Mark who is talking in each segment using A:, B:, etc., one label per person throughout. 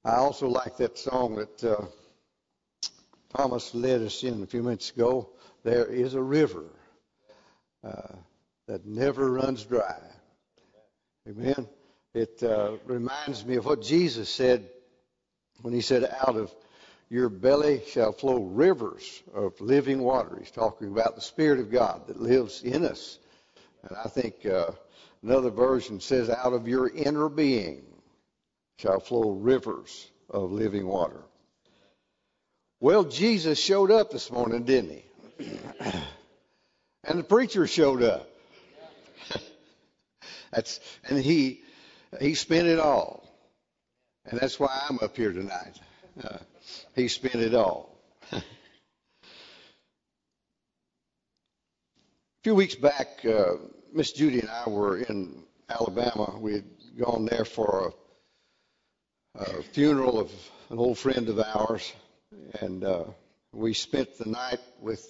A: I also like that song that Thomas led us in a few minutes ago. There is a river that never runs dry. Amen. It reminds me of what Jesus said when he said, out of your belly shall flow rivers of living water. He's talking about the Spirit of God that lives in us. And I think another version says, out of your inner being shall flow rivers of living water. Well, Jesus showed up this morning, didn't he? And the preacher showed up. And he spent it all. And that's why I'm up here tonight. He spent it all. A few weeks back, Miss Judy and I were in Alabama. We had gone there for a funeral of an old friend of ours. And we spent the night with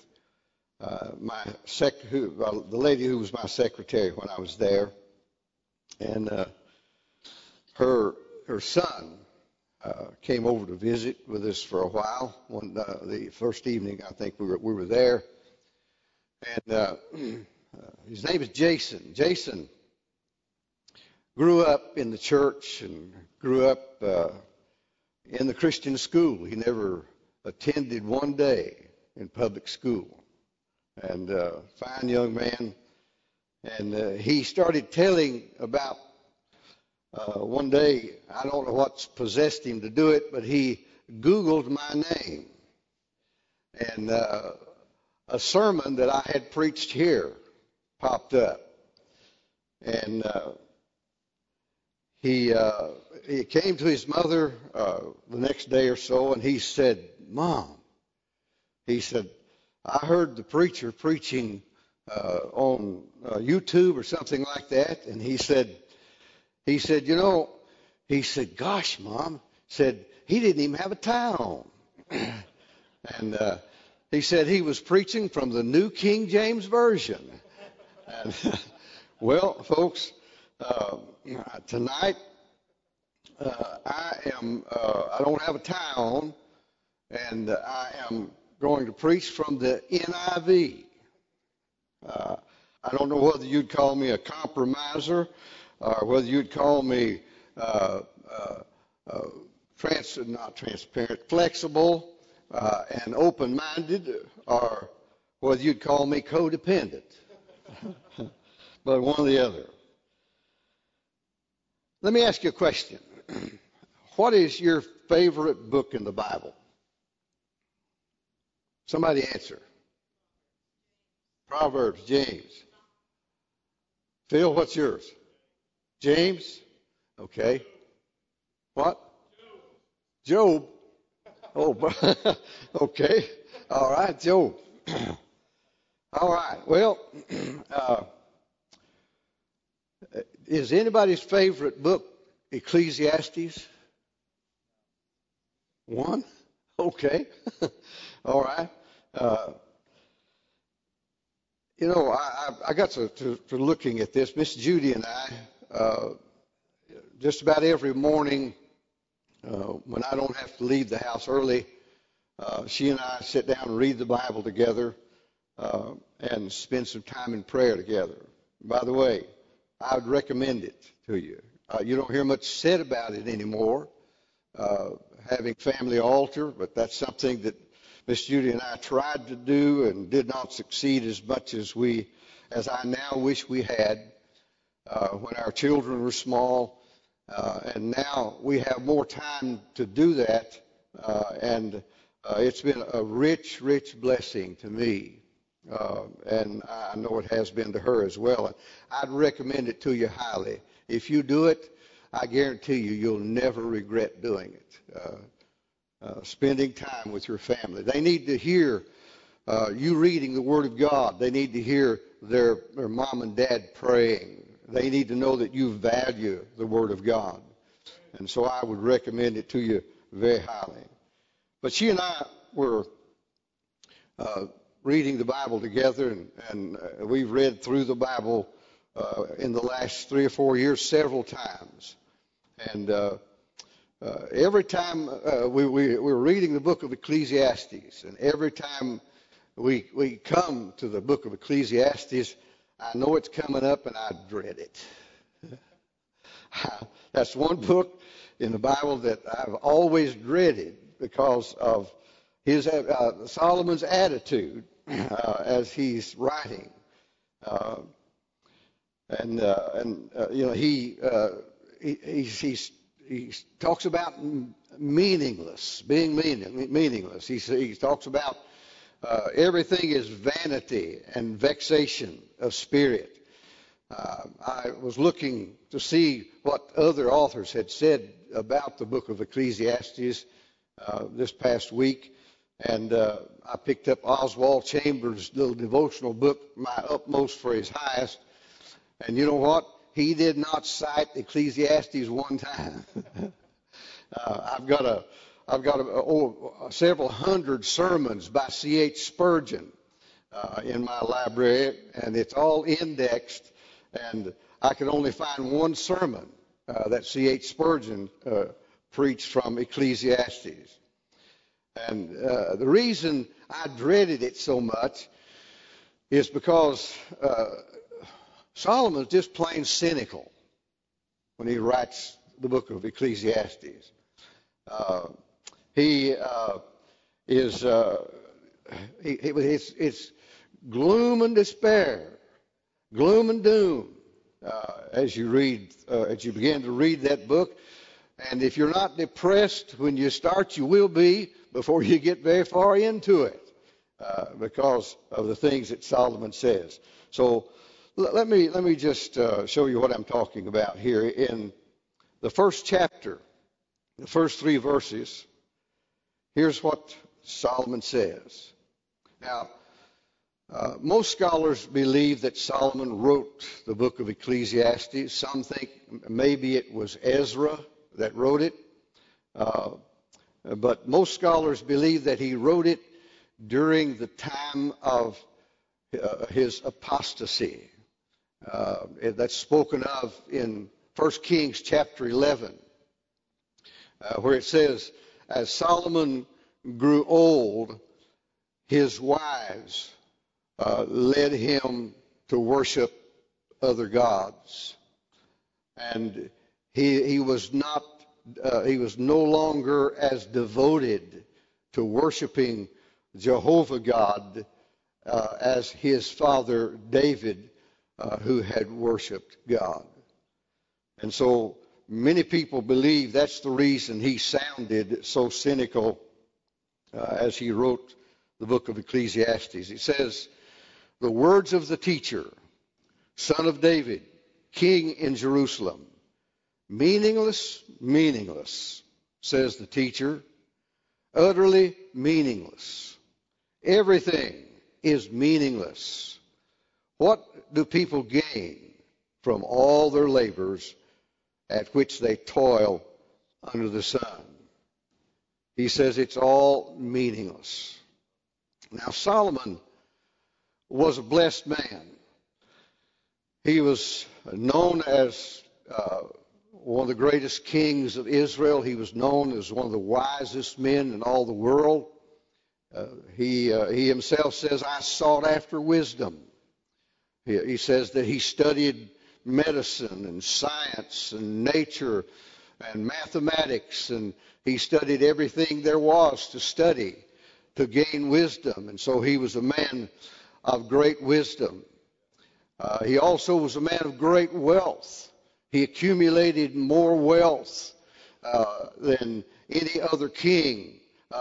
A: the lady who was my secretary when I was there. And her son came over to visit with us for a while. The first evening, I think we were there, and his name is Jason. Jason grew up in the church and grew up in the Christian school. He never attended one day in public school, and fine young man. And he started telling about one day, I don't know what's possessed him to do it, but he Googled my name. And a sermon that I had preached here popped up. And he came to his mother the next day or so, and he said, Mom, he said, I heard the preacher preaching on YouTube or something like that. And he said, gosh, Mom, said, he didn't even have a tie on. And he said he was preaching from the New King James Version. And, well, folks, tonight I don't have a tie on, and I am going to preach from the NIV. I don't know whether you'd call me a compromiser or whether you'd call me not transparent, flexible, and open-minded, or whether you'd call me codependent. But one or the other. Let me ask you a question. What is your favorite book in the Bible? Somebody answer. Proverbs, James. Phil, what's yours? James? Okay. What? Job. Oh, okay. All right, Job. All right. Well, is anybody's favorite book Ecclesiastes? One? Okay. All right. I got to looking at this. Miss Judy and I, just about every morning when I don't have to leave the house early, she and I sit down and read the Bible together and spend some time in prayer together. By the way, I would recommend it to you. You don't hear much said about it anymore, having family altar, but that's something that Miss Judy and I tried to do and did not succeed as much as I now wish we had when our children were small. And now we have more time to do that. And it's been a rich, rich blessing to me. And I know it has been to her as well. And I'd recommend it to you highly. If you do it, I guarantee you'll never regret doing it. Spending time with your family. They need to hear you reading the Word of God. They need to hear their mom and dad praying. They need to know that you value the Word of God. And so I would recommend it to you very highly. But she and I were reading the Bible together, and we've read through the Bible in the last 3 or 4 years several times. And every time we're reading the book of Ecclesiastes, and every time we come to the book of Ecclesiastes, I know it's coming up and I dread it. That's one book in the Bible that I've always dreaded because of his Solomon's attitude as he's writing, he talks about meaningless, being meaningless. He talks about everything is vanity and vexation of spirit. I was looking to see what other authors had said about the book of Ecclesiastes this past week, and I picked up Oswald Chambers' little devotional book, My Utmost for His Highest, and you know what? He did not cite Ecclesiastes one time. I've got several hundred sermons by C.H. Spurgeon in my library, and it's all indexed. And I could only find one sermon that C.H. Spurgeon preached from Ecclesiastes. And the reason I dreaded it so much is because Solomon's just plain cynical when he writes the book of Ecclesiastes. It's gloom and despair, gloom and doom as you begin to read that book. And if you're not depressed when you start, you will be before you get very far into it because of the things that Solomon says. So let me just show you what I'm talking about here. In the first chapter, the first 3 verses, here's what Solomon says. Now, most scholars believe that Solomon wrote the book of Ecclesiastes. Some think maybe it was Ezra that wrote it. But most scholars believe that he wrote it during the time of his apostasy. That's spoken of in 1 Kings chapter 11, where it says, as Solomon grew old, his wives led him to worship other gods. And he was no longer as devoted to worshiping Jehovah God as his father David, who had worshiped God. And so many people believe that's the reason he sounded so cynical as he wrote the book of Ecclesiastes. He says, the words of the teacher, son of David, king in Jerusalem, meaningless, meaningless, says the teacher, utterly meaningless. Everything is meaningless. What do people gain from all their labors at which they toil under the sun? He says it's all meaningless. Now, Solomon was a blessed man. He was known as one of the greatest kings of Israel. He was known as one of the wisest men in all the world. He himself says, I sought after wisdom. He says that he studied medicine and science and nature and mathematics, and he studied everything there was to study to gain wisdom. And so he was a man of great wisdom. He also was a man of great wealth. He accumulated more wealth than any other king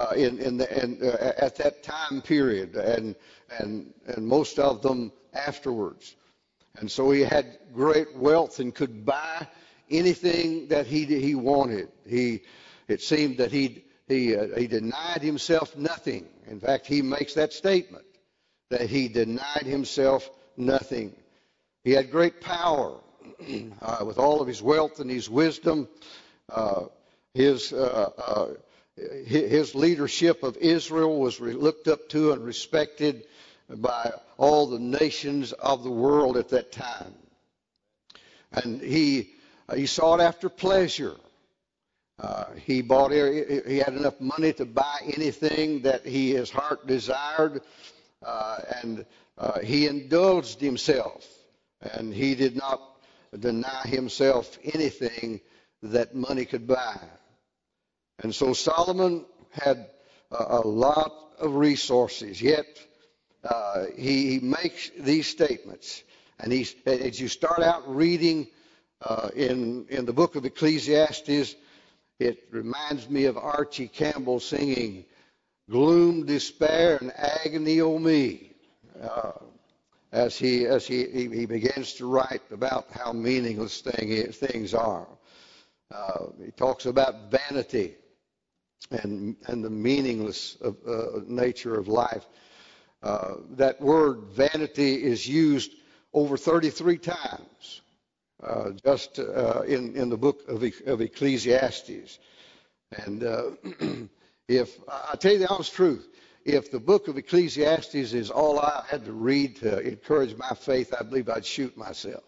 A: at that time period, and most of them afterwards. And so he had great wealth and could buy anything that he wanted. It seemed that he denied himself nothing. In fact, he makes that statement, that he denied himself nothing. He had great power with all of his wealth and his wisdom. His leadership of Israel was looked up to and respected by all the nations of the world at that time. And he sought after pleasure. He had enough money to buy anything that his heart desired, and he indulged himself, and he did not deny himself anything that money could buy. And so Solomon had a lot of resources, yet he makes these statements. And as you start out reading in the book of Ecclesiastes, it reminds me of Archie Campbell singing, "Gloom, despair, and agony, o me," as he begins to write about how meaningless things are. He talks about vanity and the meaningless nature of life. That word vanity is used over 33 times just in the book of Ecclesiastes. And if I tell you the honest truth, if the book of Ecclesiastes is all I had to read to encourage my faith, I believe I'd shoot myself.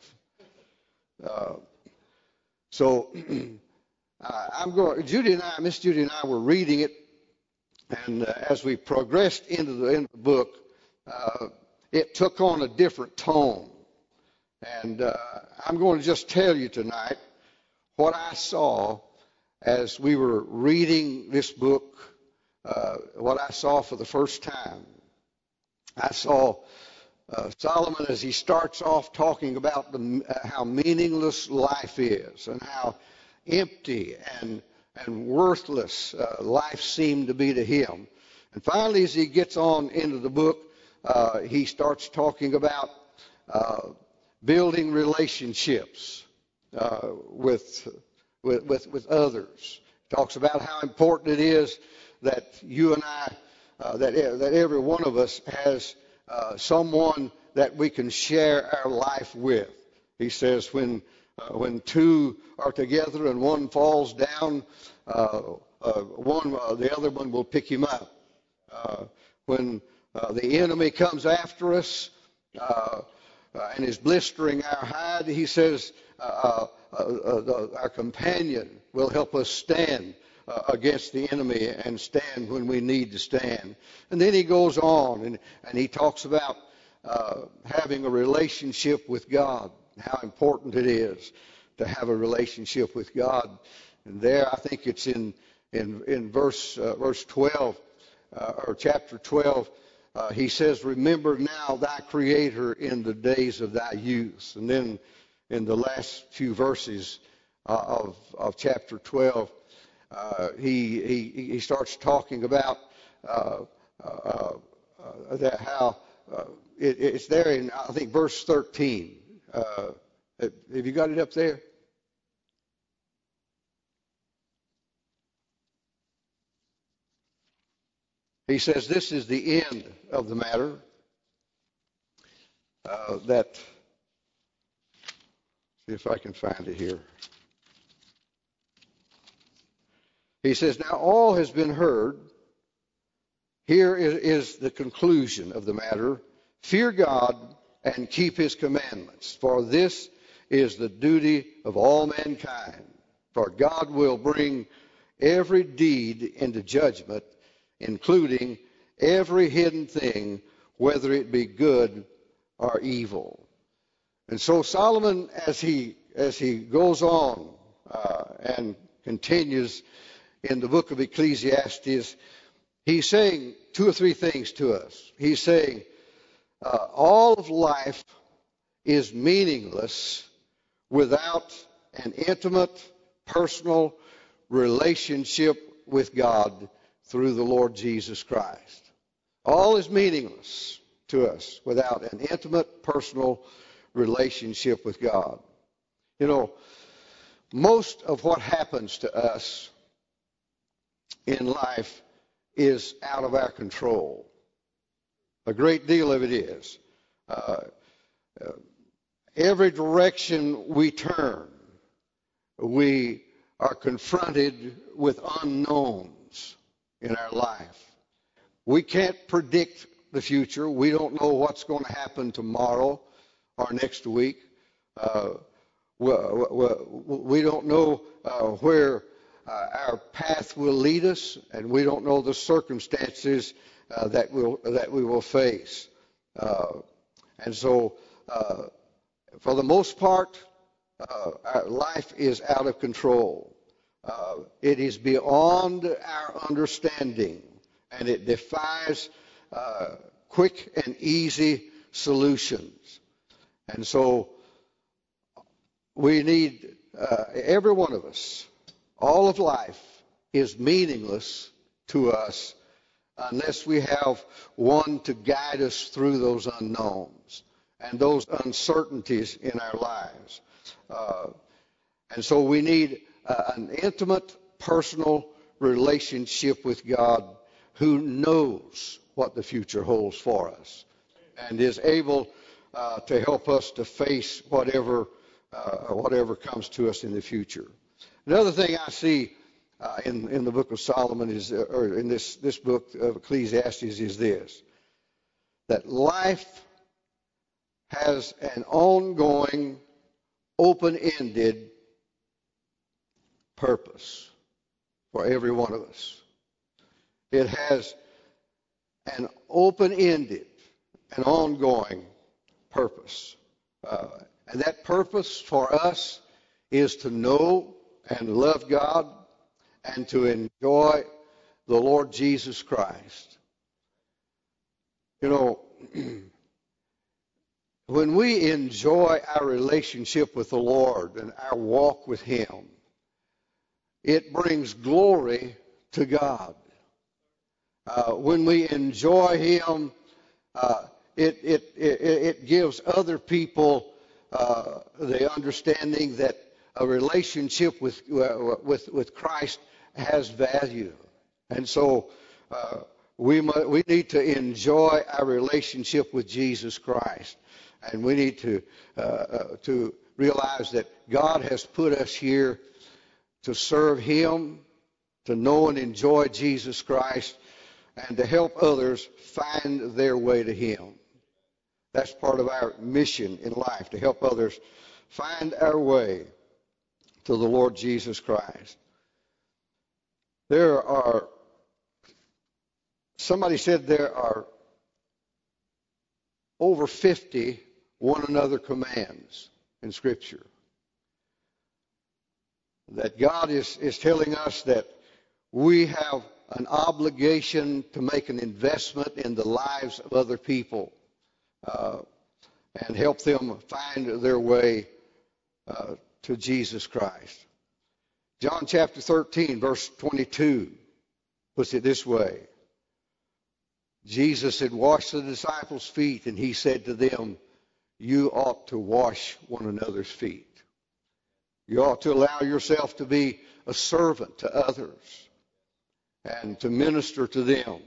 A: So Miss Judy and I were reading it, and as we progressed into the book, it took on a different tone. And I'm going to just tell you tonight what I saw as we were reading this book, what I saw for the first time. I saw Solomon as he starts off talking about how meaningless life is and how empty and worthless life seemed to be to him. And finally, as he gets on into the book, he starts talking about building relationships with others. He talks about how important it is that you and I, that every one of us has someone that we can share our life with. He says when two are together and one falls down, the other one will pick him up. When the enemy comes after us and is blistering our hide, he says our companion will help us stand against the enemy and stand when we need to stand. And then he goes on and he talks about having a relationship with God, how important it is to have a relationship with God. And there, I think it's in verse 12 or chapter 12. He says, "Remember now thy Creator in the days of thy youth." And then in the last few verses of chapter 12, he starts talking about that how it's there in, I think, verse 13. Have you got it up there? He says this is the end of the matter, see if I can find it here. He says, "Now all has been heard. Here is the conclusion of the matter. Fear God and keep his commandments, for this is the duty of all mankind. For God will bring every deed into judgment, including every hidden thing, whether it be good or evil." And so Solomon, as he goes on and continues in the book of Ecclesiastes, he's saying two or three things to us. He's saying all of life is meaningless without an intimate, personal relationship with God through the Lord Jesus Christ. All is meaningless to us without an intimate, personal relationship with God. You know, most of what happens to us in life is out of our control. A great deal of it is. Every direction we turn, we are confronted with unknowns in our life. We can't predict the future. We don't know what's going to happen tomorrow or next week. We don't know where our path will lead us, and we don't know the circumstances that we will face. And so, for the most part, our life is out of control. It is beyond our understanding, and it defies quick and easy solutions. And so we need, every one of us, all of life is meaningless to us unless we have one to guide us through those unknowns and those uncertainties in our lives. And so we need an intimate, personal relationship with God who knows what the future holds for us and is able to help us to face whatever comes to us in the future. Another thing I see in the book of Solomon is, or in this book of Ecclesiastes, is this: that life has an ongoing, open-ended purpose for every one of us. It has an open-ended and ongoing purpose. And that purpose for us is to know and love God and to enjoy the Lord Jesus Christ. You know, when we enjoy our relationship with the Lord and our walk with Him, it brings glory to God. When we enjoy Him, it gives other people the understanding that a relationship with Christ has value. And so we need to enjoy our relationship with Jesus Christ. And we need to realize that God has put us here to serve Him, to know and enjoy Jesus Christ, and to help others find their way to Him. That's part of our mission in life, to help others find our way to the Lord Jesus Christ. Somebody said there are over 50 one another commands in Scripture. That God is telling us that we have an obligation to make an investment in the lives of other people and help them find their way to Jesus Christ. John chapter 13, verse 22 puts it this way. Jesus had washed the disciples' feet, and He said to them, you ought to wash one another's feet. You ought to allow yourself to be a servant to others and to minister to them.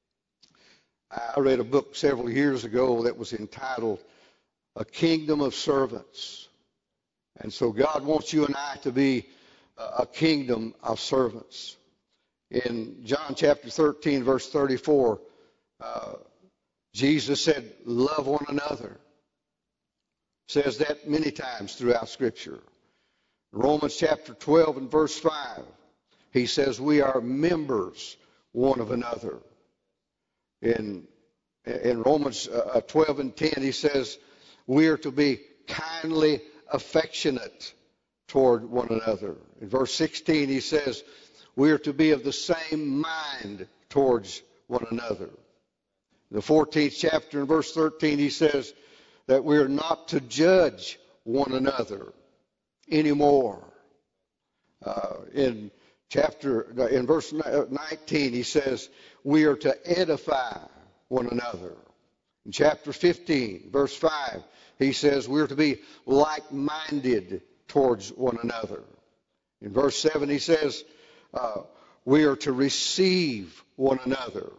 A: I read a book several years ago that was entitled A Kingdom of Servants. And so God wants you and I to be a kingdom of servants. In John chapter 13, verse 34, Jesus said, love one another. Says that many times throughout Scripture. Romans chapter 12 and verse 5, He says we are members one of another. In Romans 12 and 10, He says we are to be kindly affectionate toward one another. In verse 16, He says we are to be of the same mind towards one another. In the 14th chapter and verse 13, He says that we are not to judge one another anymore. In verse 19, He says we are to edify one another. In chapter 15, verse 5, He says we are to be like-minded towards one another. In verse 7, He says we are to receive one another.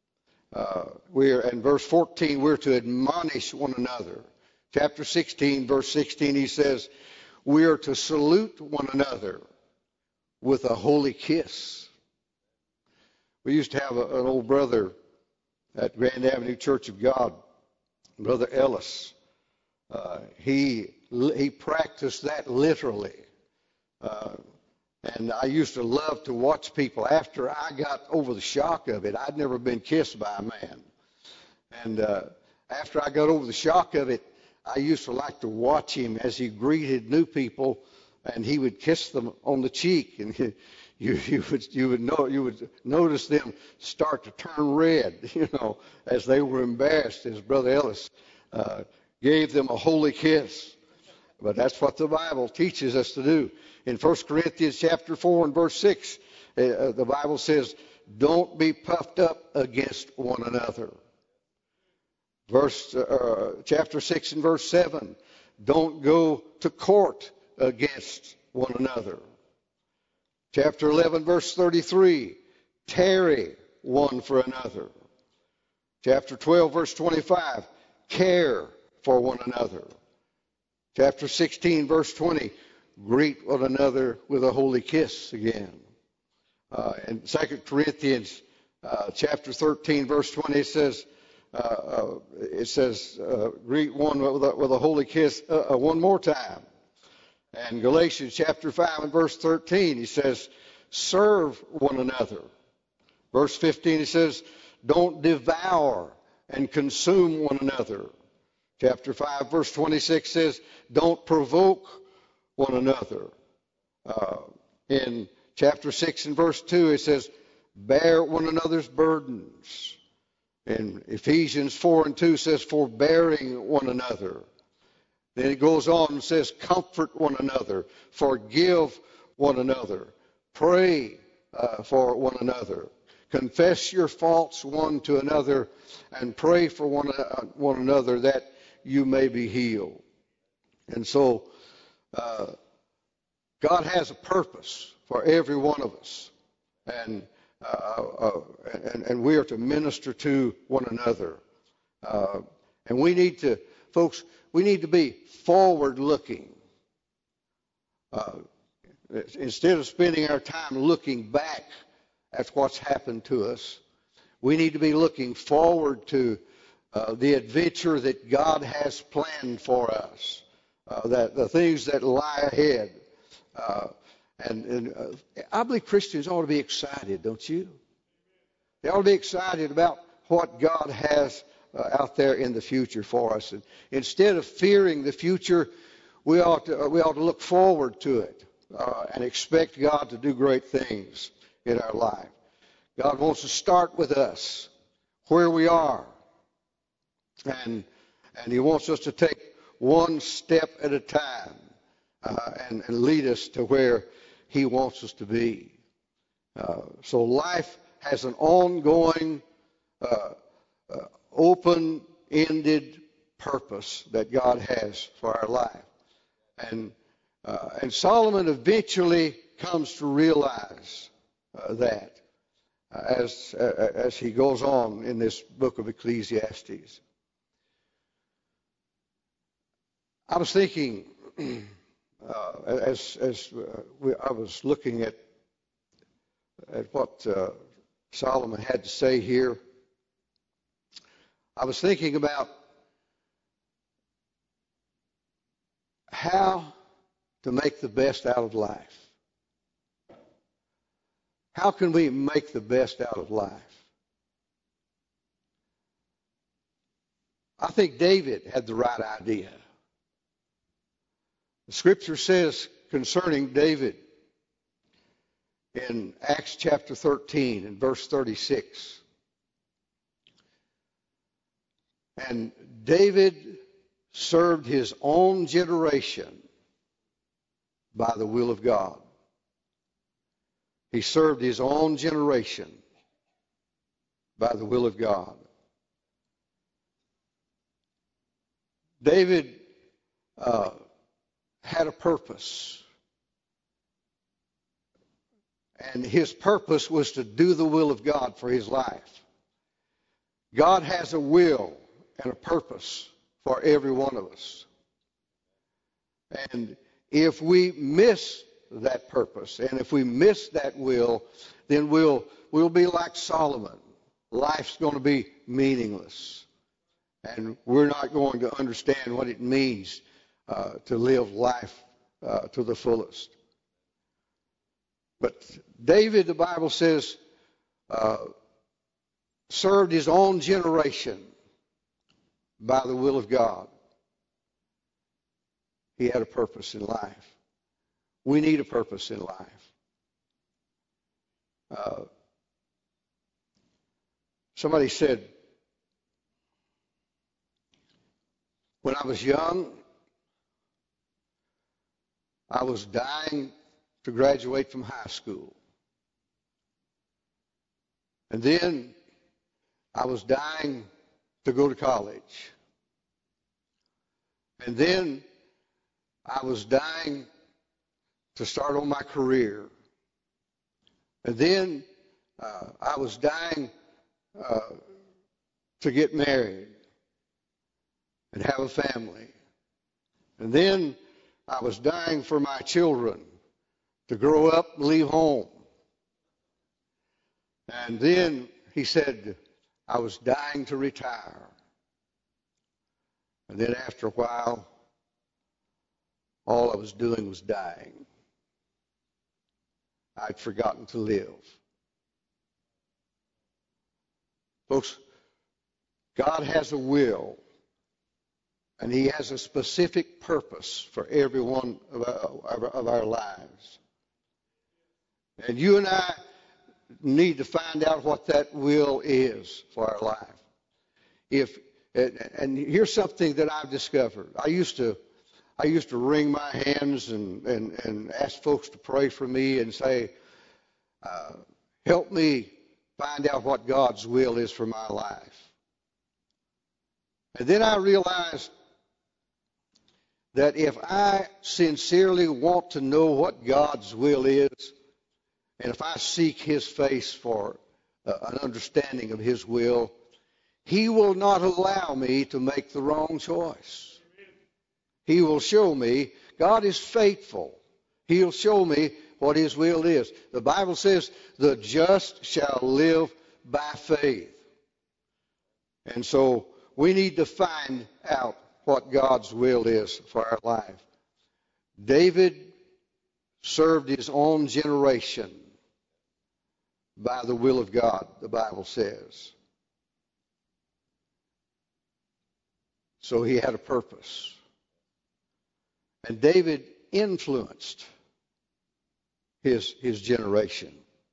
A: In verse 14, we're to admonish one another. Chapter 16, verse 16, He says we are to salute one another with a holy kiss. We used to have an old brother at Grand Avenue Church of God, Brother Ellis. He practiced that literally. And I used to love to watch people after I got over the shock of it. I'd never been kissed by a man. And after I got over the shock of it, I used to like to watch him as he greeted new people, and he would kiss them on the cheek, and you would notice them start to turn red, as they were embarrassed, as Brother Ellis gave them a holy kiss. But that's what the Bible teaches us to do. In 1 Corinthians chapter 4 and verse 6, the Bible says, "Don't be puffed up against one another." Chapter 6 and verse 7, "Don't go to court against one another." Chapter 11, verse 33, "Tarry one for another." Chapter 12, verse 25, "Care for one another." Chapter 16, verse 20, "Greet one another with a holy kiss" again. In 2 Corinthians chapter 13, verse 20, it says, "Greet one with a holy kiss" one more time. And Galatians chapter 5 and verse 13, he says, "Serve one another." Verse 15, he says, "Don't devour and consume one another." Chapter 5, verse 26 says, "Don't provoke one another." In chapter 6 and verse 2, it says, "Bear one another's burdens." In Ephesians 4 and 2 says, "Forbearing one another." Then it goes on and says, "Comfort one another, forgive one another, pray for one another, confess your faults one to another, and pray for one another that you may be healed." And so God has a purpose for every one of us, and we are to minister to one another. And we need to, folks, we need to be forward-looking. Instead of spending our time looking back at what's happened to us, we need to be looking forward to the adventure that God has planned for us, that the things that lie ahead. And I believe Christians ought to be excited, don't you? They ought to be excited about what God has out there in the future for us. And instead of fearing the future, we ought to look forward to it and expect God to do great things in our life. God wants to start with us where we are, and He wants us to take one step at a time and lead us to where He wants us to be. So life has an ongoing, open-ended purpose that God has for our life. And Solomon eventually comes to realize that as he goes on in this book of Ecclesiastes. I was thinking, I was looking at what Solomon had to say here, I was thinking about how to make the best out of life. How can we make the best out of life? I think David had the right idea. The Scripture says concerning David in Acts chapter 13 and verse 36, "And David served his own generation by the will of God." He served his own generation by the will of God. David had a purpose. And his purpose was to do the will of God for his life. God has a will and a purpose for every one of us. And if we miss that purpose, and if we miss that will, then we'll be like Solomon. Life's going to be meaningless. And we're not going to understand what it means to live life to the fullest. But David, the Bible says, uh, served his own generation by the will of God. He had a purpose in life. We need a purpose in life. Somebody said, when I was young, I was dying to graduate from high school. And then I was dying to go to college. And then I was dying to start on my career. And then I was dying to get married and have a family. And then I was dying for my children to grow up and leave home. And then he said, I was dying to retire. And then after a while, all I was doing was dying. I'd forgotten to live. Folks, God has a will, and he has a specific purpose for every one of our lives. And you and I need to find out what that will is for our life. And here's something that I've discovered. I used to wring my hands and ask folks to pray for me and say, help me find out what God's will is for my life. And then I realized that if I sincerely want to know what God's will is, and if I seek his face for an understanding of his will, he will not allow me to make the wrong choice. He will show me. God is faithful. He'll show me what his will is. The Bible says, the just shall live by faith. And so we need to find out what God's will is for our life. David served his own generation by the will of God, the Bible says. So he had a purpose. And David influenced his generation.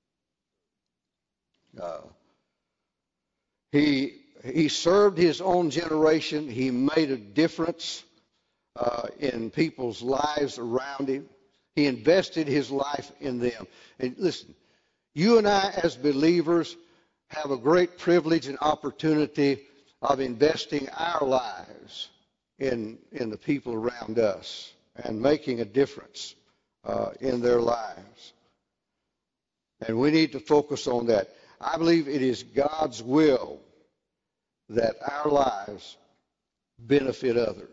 A: He served his own generation. He made a difference in people's lives around him. He invested his life in them. And listen, you and I as believers have a great privilege and opportunity of investing our lives in the people around us and making a difference in their lives. And we need to focus on that. I believe it is God's will that our lives benefit others.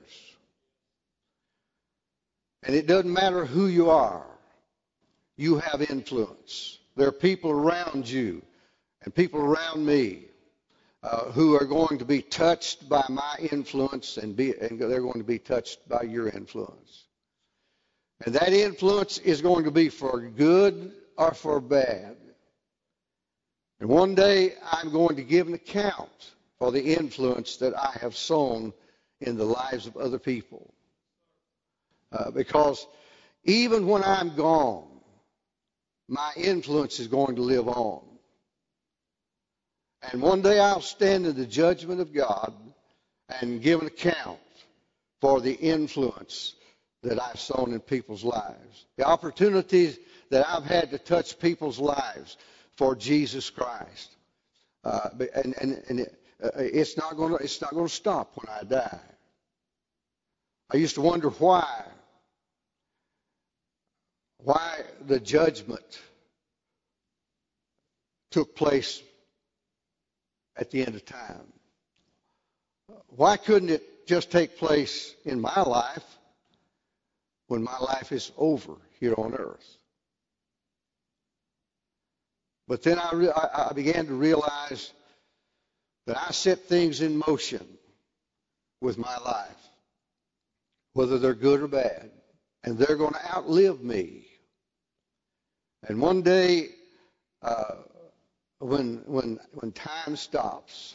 A: And it doesn't matter who you are. You have influence. There are people around you and people around me who are going to be touched by my influence, and they're going to be touched by your influence. And that influence is going to be for good or for bad. And one day I'm going to give an account for the influence that I have sown in the lives of other people. Because even when I'm gone, my influence is going to live on. And one day I'll stand in the judgment of God and give an account for the influence that I've sown in people's lives. The opportunities that I've had to touch people's lives for Jesus Christ. It's not going to stop when I die. I used to wonder why the judgment took place at the end of time. Why couldn't it just take place in my life when my life is over here on earth? But then I began to realize that I set things in motion with my life, whether they're good or bad, and they're going to outlive me. And one day, uh, when time stops,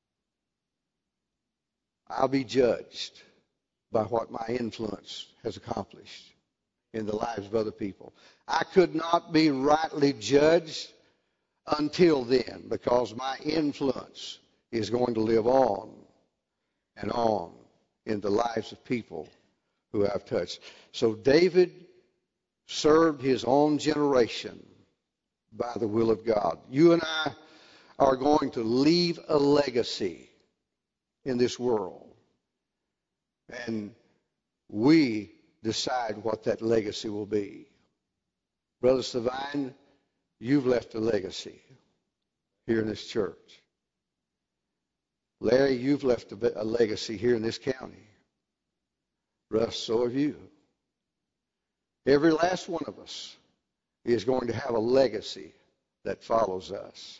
A: I'll be judged by what my influence has accomplished in the lives of other people. I could not be rightly judged until then, because my influence is going to live on and on in the lives of people who I've touched. So David served his own generation by the will of God. You and I are going to leave a legacy in this world, and we decide what that legacy will be. Brother Savine, you've left a legacy here in this church. Larry, you've left a legacy here in this county. Russ, so have you. Every last one of us is going to have a legacy that follows us.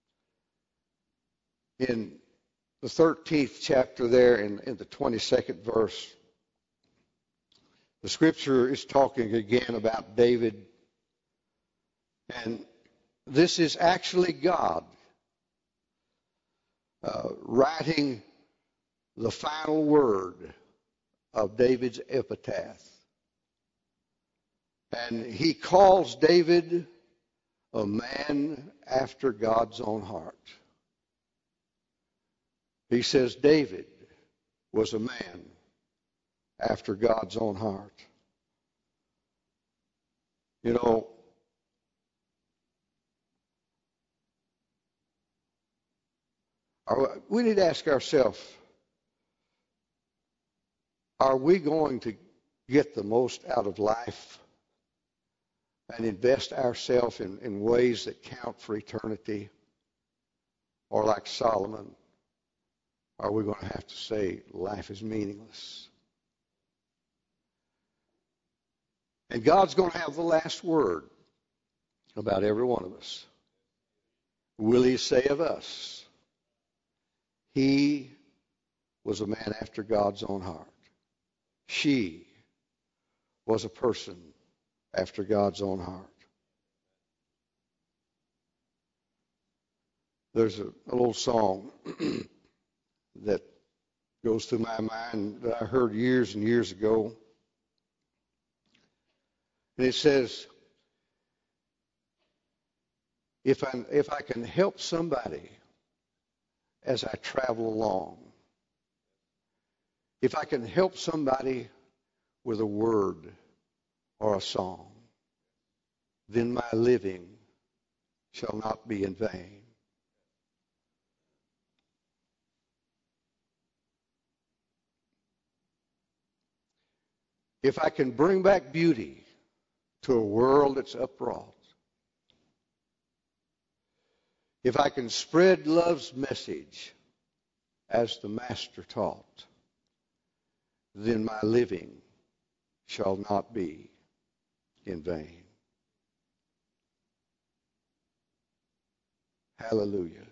A: In the 13th chapter there, in the 22nd verse, the scripture is talking again about David. And this is actually God writing the final word of David's epitaph. And he calls David a man after God's own heart. He says David was a man after God's own heart. You know, we need to ask ourselves, are we going to get the most out of life and invest ourselves in ways that count for eternity? Or like Solomon, are we going to have to say life is meaningless? And God's going to have the last word about every one of us. Will he say of us, he was a man after God's own heart. She was a person after God's own heart. There's an old song that goes through my mind that I heard years and years ago. And it says, if I can help somebody as I travel along, if I can help somebody with a word or a song, then my living shall not be in vain. If I can bring back beauty to a world that's upwrought, if I can spread love's message as the Master taught, then my living shall not be in vain. Hallelujah.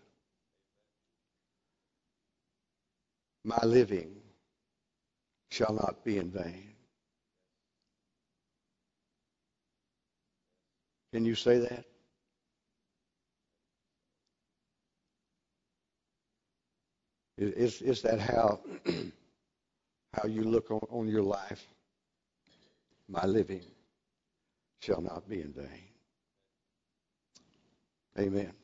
A: My living shall not be in vain. Can you say that? Is that how you look on your life? My living shall not be in vain. Amen.